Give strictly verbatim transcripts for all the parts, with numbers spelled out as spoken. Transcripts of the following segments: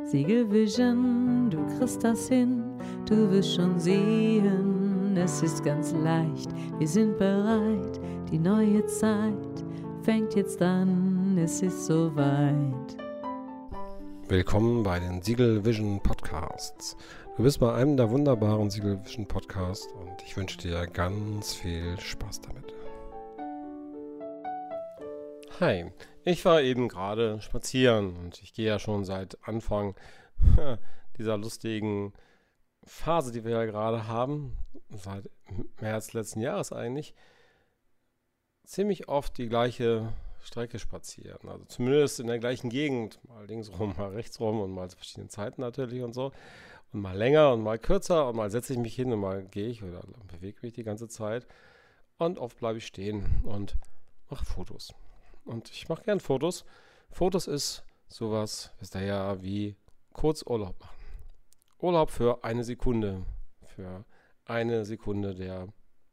Siegelvision, du kriegst das hin, du wirst schon sehen, es ist ganz leicht, wir sind bereit, die neue Zeit fängt jetzt an, es ist soweit. Willkommen bei den Siegelvision Podcasts. Du bist bei einem der wunderbaren Siegelvision Podcasts und ich wünsche dir ganz viel Spaß damit. Hi, ich war eben gerade spazieren und ich gehe ja schon seit Anfang dieser lustigen Phase, die wir ja gerade haben, seit März letzten Jahres eigentlich, ziemlich oft die gleiche Strecke spazieren. Also zumindest in der gleichen Gegend, mal links rum, mal rechts rum und mal zu verschiedenen Zeiten natürlich und so. Und mal länger und mal kürzer und mal setze ich mich hin und mal gehe ich oder bewege mich die ganze Zeit. Und oft bleibe ich stehen und mache Fotos. Und ich mache gern Fotos. Fotos ist sowas, wisst ihr ja, wie kurz Urlaub machen. Urlaub für eine Sekunde. Für eine Sekunde der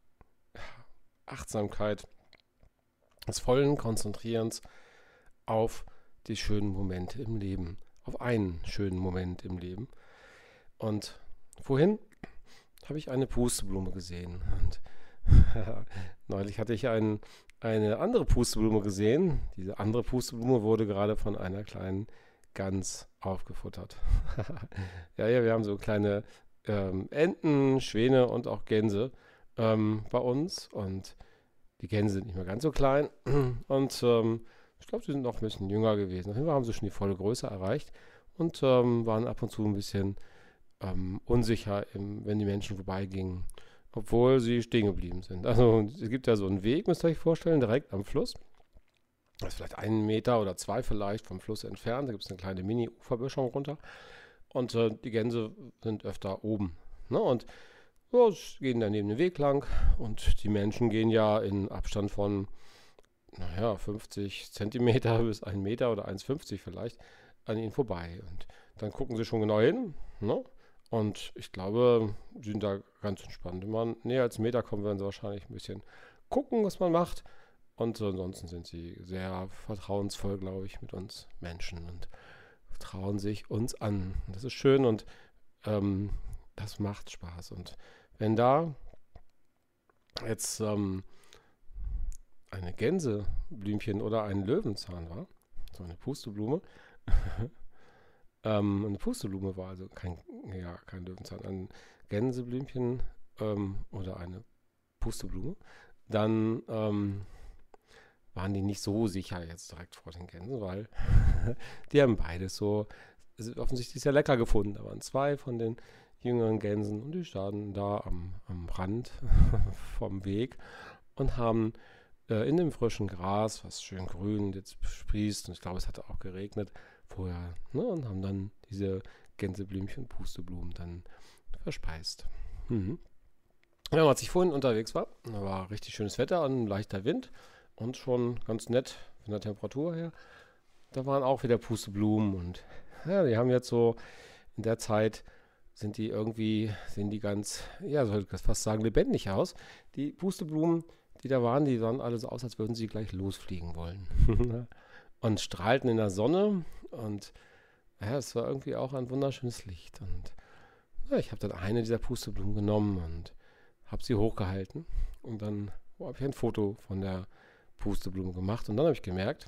Achtsamkeit, des vollen Konzentrierens auf die schönen Momente im Leben. Auf einen schönen Moment im Leben. Und vorhin habe ich eine Pusteblume gesehen. Und neulich hatte ich einen eine andere Pusteblume gesehen. Diese andere Pusteblume wurde gerade von einer kleinen Gans aufgefuttert. ja, ja, wir haben so kleine ähm, Enten, Schwäne und auch Gänse ähm, bei uns. Und die Gänse sind nicht mehr ganz so klein. Und ähm, ich glaube, sie sind noch ein bisschen jünger gewesen. Auf jeden Fall haben sie schon die volle Größe erreicht und ähm, waren ab und zu ein bisschen ähm, unsicher, im, wenn die Menschen vorbeigingen. Obwohl sie stehen geblieben sind. Also es gibt ja so einen Weg, müsst ihr euch vorstellen, direkt am Fluss. Das ist vielleicht einen Meter oder zwei vielleicht vom Fluss entfernt. Da gibt es eine kleine Mini-Uferböschung runter. Und äh, die Gänse sind öfter oben. Ne? Und ja, gehen dann neben den Weg lang. Und die Menschen gehen ja in Abstand von, naja, fünfzig Zentimeter bis einen Meter oder eins Komma fünfzig vielleicht an ihnen vorbei. Und dann gucken sie schon genau hin, ne? Und ich glaube, sie sind da ganz entspannt. Wenn man näher als einen Meter kommt, werden sie wahrscheinlich ein bisschen gucken, was man macht. Und ansonsten sind sie sehr vertrauensvoll, glaube ich, mit uns Menschen und trauen sich uns an. Und das ist schön und ähm, das macht Spaß. Und wenn da jetzt ähm, eine Gänseblümchen oder ein Löwenzahn war, so eine Pusteblume, Ähm, eine Pusteblume war, also kein, ja, kein Löwenzahn, ein Gänseblümchen ähm, oder eine Pusteblume, dann ähm, waren die nicht so sicher jetzt direkt vor den Gänsen, weil die haben beides so offensichtlich sehr lecker gefunden. Da waren zwei von den jüngeren Gänsen und die standen da am, am Rand vom Weg und haben äh, in dem frischen Gras, was schön grün jetzt sprießt, und ich glaube, es hatte auch geregnet, vorher, ne, und haben dann diese Gänseblümchen, Pusteblumen dann verspeist. Mhm. Ja, als ich vorhin unterwegs war, da war richtig schönes Wetter und ein leichter Wind und schon ganz nett von der Temperatur her. Da waren auch wieder Pusteblumen und ja, die haben jetzt so in der Zeit sind die irgendwie, sehen die ganz, ja, soll ich fast sagen, lebendig aus. Die Pusteblumen, die da waren, die sahen alle so aus, als würden sie gleich losfliegen wollen. Und strahlten in der Sonne und ja, es war irgendwie auch ein wunderschönes Licht. Und ja, ich habe dann eine dieser Pusteblumen genommen und habe sie hochgehalten und dann oh, habe ich ein Foto von der Pusteblume gemacht und dann habe ich gemerkt,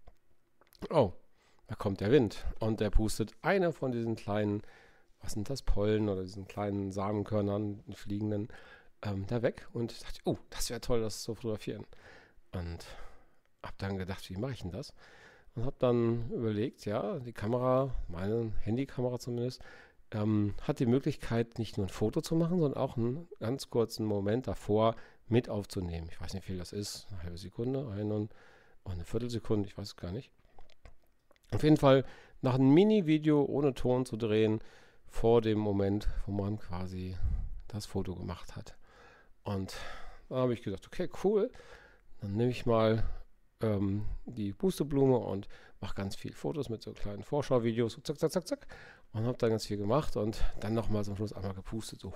oh, da kommt der Wind und der pustet eine von diesen kleinen, was sind das, Pollen oder diesen kleinen Samenkörnern, fliegenden, ähm, da weg und ich dachte, oh, das wäre toll, das zu fotografieren. Und habe dann gedacht, wie mache ich denn das? Und habe dann überlegt, ja, die Kamera, meine Handykamera zumindest, ähm, hat die Möglichkeit, nicht nur ein Foto zu machen, sondern auch einen ganz kurzen Moment davor mit aufzunehmen. Ich weiß nicht, wie viel das ist, eine halbe Sekunde, eine und eine Viertelsekunde, ich weiß es gar nicht. Auf jeden Fall nach einem Mini-Video ohne Ton zu drehen, vor dem Moment, wo man quasi das Foto gemacht hat. Und da habe ich gesagt, okay, cool, dann nehme ich mal ähm, die Pusteblume und mache ganz viele Fotos mit so kleinen Vorschauvideos, so zack, zack, zack, zack. Und habe dann ganz viel gemacht und dann nochmal zum Schluss einmal gepustet, so.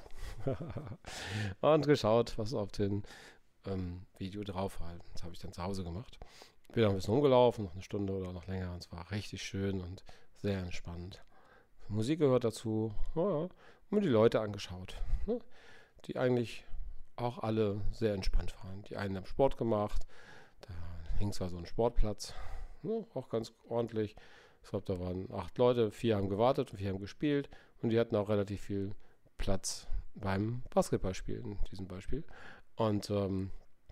Und geschaut, was auf dem ähm, Video drauf war. Das habe ich dann zu Hause gemacht. Bin noch ein bisschen rumgelaufen, noch eine Stunde oder noch länger. Und es war richtig schön und sehr entspannt. Musik gehört dazu, ja, und mir die Leute angeschaut, ne, die eigentlich auch alle sehr entspannt waren. Die einen haben Sport gemacht, da hing zwar so ein Sportplatz, ne, auch ganz ordentlich. Ich glaube, da waren acht Leute, vier haben gewartet und vier haben gespielt und die hatten auch relativ viel Platz beim Basketballspielen in diesem Beispiel. Und ähm,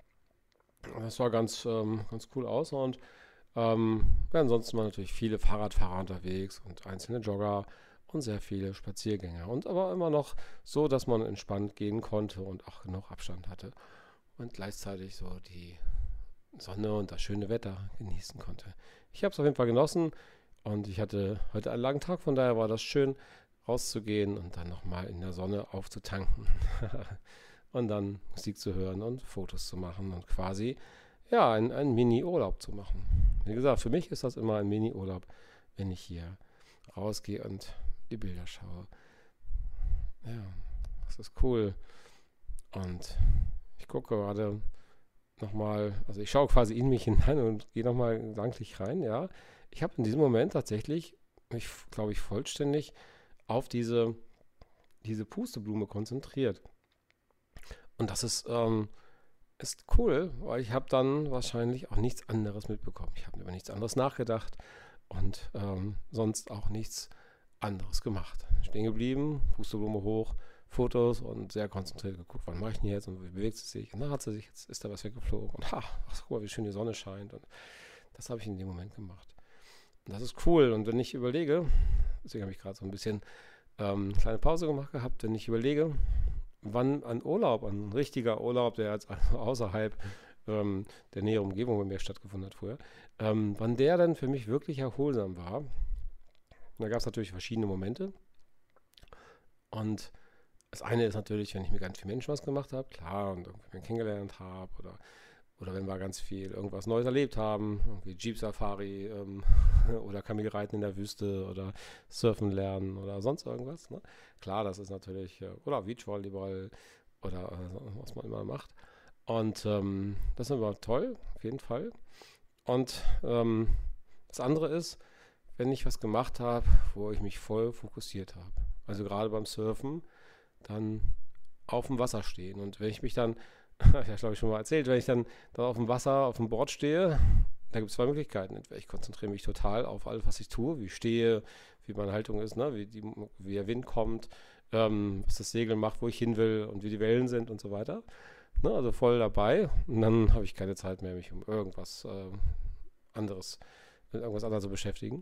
das sah ganz, ähm, ganz cool aus und ähm, ja, ansonsten waren natürlich viele Fahrradfahrer unterwegs und einzelne Jogger und sehr viele Spaziergänger. Und aber immer noch so, dass man entspannt gehen konnte und auch genug Abstand hatte und gleichzeitig so die Sonne und das schöne Wetter genießen konnte. Ich habe es auf jeden Fall genossen und ich hatte heute einen langen Tag, von daher war das schön, rauszugehen und dann nochmal in der Sonne aufzutanken und dann Musik zu hören und Fotos zu machen und quasi, ja, einen, einen Mini-Urlaub zu machen. Wie gesagt, für mich ist das immer ein Mini-Urlaub, wenn ich hier rausgehe und die Bilder schaue. Ja, das ist cool. Und ich gucke gerade nochmal, also ich schaue quasi in mich hinein und gehe nochmal gedanklich rein, ja. Ich habe in diesem Moment tatsächlich mich, glaube ich, vollständig auf diese, diese Pusteblume konzentriert. Und das ist, ähm, ist cool, weil ich habe dann wahrscheinlich auch nichts anderes mitbekommen. Ich habe über nichts anderes nachgedacht und ähm, sonst auch nichts anderes gemacht. Stehen geblieben, Pusteblume hoch, Fotos und sehr konzentriert geguckt, wann mache ich denn jetzt und wie bewegt sie sich. Und dann hat sie sich, jetzt ist da was weggeflogen und ha, ach, guck mal, wie schön die Sonne scheint. Und das habe ich in dem Moment gemacht. Und das ist cool. Und wenn ich überlege, deswegen habe ich gerade so ein bisschen ähm, eine kleine Pause gemacht gehabt, wenn ich überlege, wann ein Urlaub, ein richtiger Urlaub, der jetzt außerhalb ähm, der näheren Umgebung bei mir stattgefunden hat vorher, ähm, wann der dann für mich wirklich erholsam war. Da gab es natürlich verschiedene Momente. Und das eine ist natürlich, wenn ich mit ganz vielen Menschen was gemacht habe, klar, und irgendwie kennengelernt habe oder, oder wenn wir ganz viel irgendwas Neues erlebt haben, irgendwie Jeep-Safari ähm, oder Kamelreiten in der Wüste oder Surfen lernen oder sonst irgendwas. Ne? Klar, das ist natürlich, äh, oder Beachvolleyball oder äh, was man immer macht. Und ähm, das ist immer toll, auf jeden Fall. Und ähm, das andere ist, wenn ich was gemacht habe, wo ich mich voll fokussiert habe. Also gerade beim Surfen, dann auf dem Wasser stehen. Und wenn ich mich dann, ja, glaube ich schon mal erzählt, wenn ich dann da auf dem Wasser, auf dem Board stehe, da gibt es zwei Möglichkeiten. Entweder ich konzentriere mich total auf alles, was ich tue, wie ich stehe, wie meine Haltung ist, ne? wie, die, wie der Wind kommt, ähm, was das Segel macht, wo ich hin will und wie die Wellen sind und so weiter. Ne? Also voll dabei. Und dann habe ich keine Zeit mehr, mich um irgendwas äh, anderes, mit irgendwas anderes zu beschäftigen.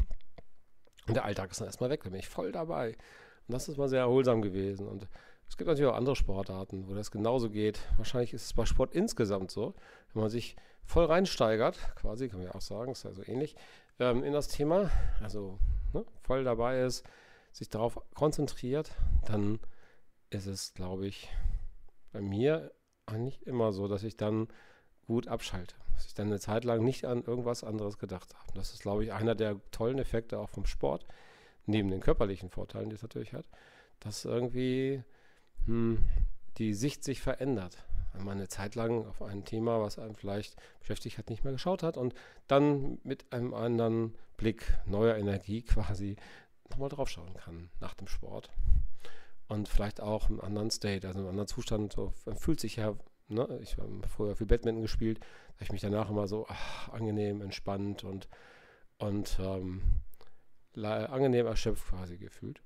Und der Alltag ist dann erstmal weg, da bin ich voll dabei. Und das ist mal sehr erholsam gewesen. Und es gibt natürlich auch andere Sportarten, wo das genauso geht. Wahrscheinlich ist es bei Sport insgesamt so, wenn man sich voll reinsteigert, quasi, kann man ja auch sagen, ist ja so ähnlich, ähm, in das Thema, also ne, voll dabei ist, sich darauf konzentriert, dann ist es, glaube ich, bei mir eigentlich immer so, dass ich dann gut abschalte. Dass ich dann eine Zeit lang nicht an irgendwas anderes gedacht habe. Das ist, glaube ich, einer der tollen Effekte auch vom Sport, neben den körperlichen Vorteilen, die es natürlich hat, dass irgendwie hm, die Sicht sich verändert. Wenn man eine Zeit lang auf ein Thema, was einem vielleicht beschäftigt hat, nicht mehr geschaut hat und dann mit einem anderen Blick, neuer Energie quasi nochmal drauf schauen kann nach dem Sport. Und vielleicht auch im anderen State, also im anderen Zustand, so, man fühlt sich ja, ne, ich habe früher viel Badminton gespielt, da habe ich mich danach immer so ach, angenehm, entspannt und, und ähm, angenehm erschöpft quasi gefühlt.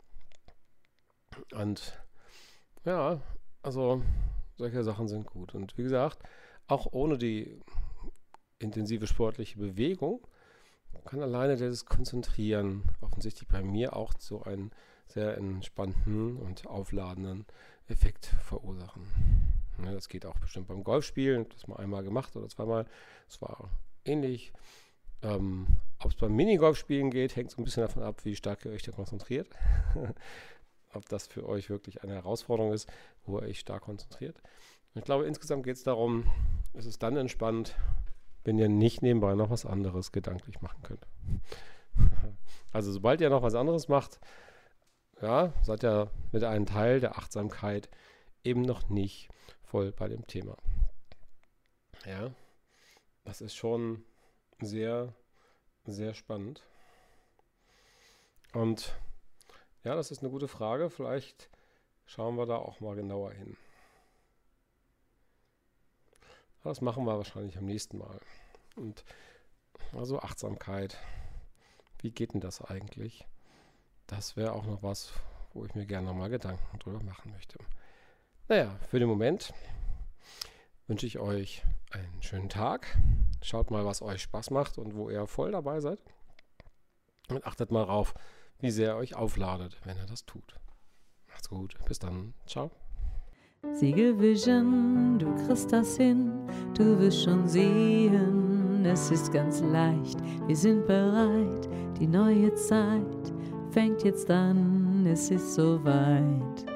Und ja, also solche Sachen sind gut. Und wie gesagt, auch ohne die intensive sportliche Bewegung kann alleine das Konzentrieren offensichtlich bei mir auch so einen sehr entspannten und aufladenden Effekt verursachen. Ja, das geht auch bestimmt beim Golfspielen. Ich habe das mal einmal gemacht oder zweimal. Das war ähnlich. Ähm, Ob es beim Minigolfspielen geht, hängt so ein bisschen davon ab, wie stark ihr euch da konzentriert. Ob das für euch wirklich eine Herausforderung ist, wo ihr euch stark konzentriert. Ich glaube, insgesamt geht es darum, es ist dann entspannt, wenn ihr nicht nebenbei noch was anderes gedanklich machen könnt. Also sobald ihr noch was anderes macht, ja, seid ihr mit einem Teil der Achtsamkeit eben noch nicht voll bei dem Thema. Ja, das ist schon sehr, sehr spannend. Und ja, das ist eine gute Frage. Vielleicht schauen wir da auch mal genauer hin. Das machen wir wahrscheinlich am nächsten Mal. Und also Achtsamkeit. Wie geht denn das eigentlich? Das wäre auch noch was, wo ich mir gerne nochmal Gedanken drüber machen möchte. Naja, für den Moment wünsche ich euch einen schönen Tag. Schaut mal, was euch Spaß macht und wo ihr voll dabei seid. Und achtet mal drauf, wie sehr ihr euch aufladet, wenn ihr das tut. Macht's gut. Bis dann. Ciao. Siegelvision, du kriegst das hin, du wirst schon sehen, es ist ganz leicht, wir sind bereit, die neue Zeit fängt jetzt an, es ist soweit.